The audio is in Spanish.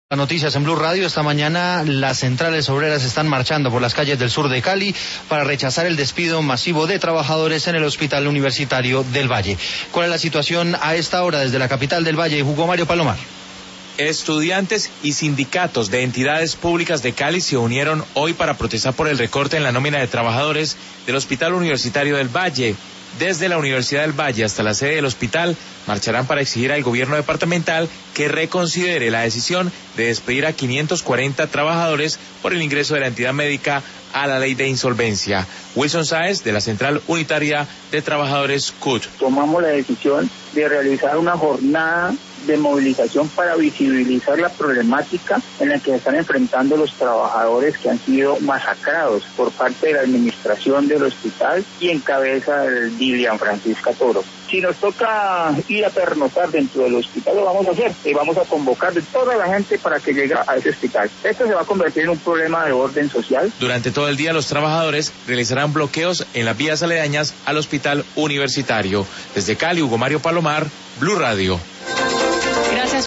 Noticias en Blue Radio. Esta mañana las centrales obreras están marchando por las calles del sur de Cali para rechazar el despido masivo de trabajadores en el Hospital Universitario del Valle. ¿Cuál es la situación a esta hora desde la capital del Valle? Hugo Mario Palomar. Estudiantes y sindicatos de entidades públicas de Cali se unieron hoy para protestar por el recorte en la nómina de trabajadores del Hospital Universitario del Valle. Desde la Universidad del Valle hasta la sede del hospital marcharán para exigir al gobierno departamental que reconsidere la decisión de despedir a 540 trabajadores por el ingreso de la entidad médica a la ley de insolvencia. Wilson Sáez, de la Central Unitaria de Trabajadores CUT. Tomamos la decisión de realizar una jornada de movilización para visibilizar la problemática en la que se están enfrentando los trabajadores que han sido masacrados por parte de la administración del hospital y en cabeza del Dilian Francisca Toro. Si nos toca ir a pernoctar dentro del hospital, lo vamos a hacer y vamos a convocar de toda la gente para que llegue a ese hospital. Esto se va a convertir en un problema de orden social. Durante todo el día los trabajadores realizarán bloqueos en las vías aledañas al hospital universitario. Desde Cali, Hugo Mario Palomar, Blue Radio.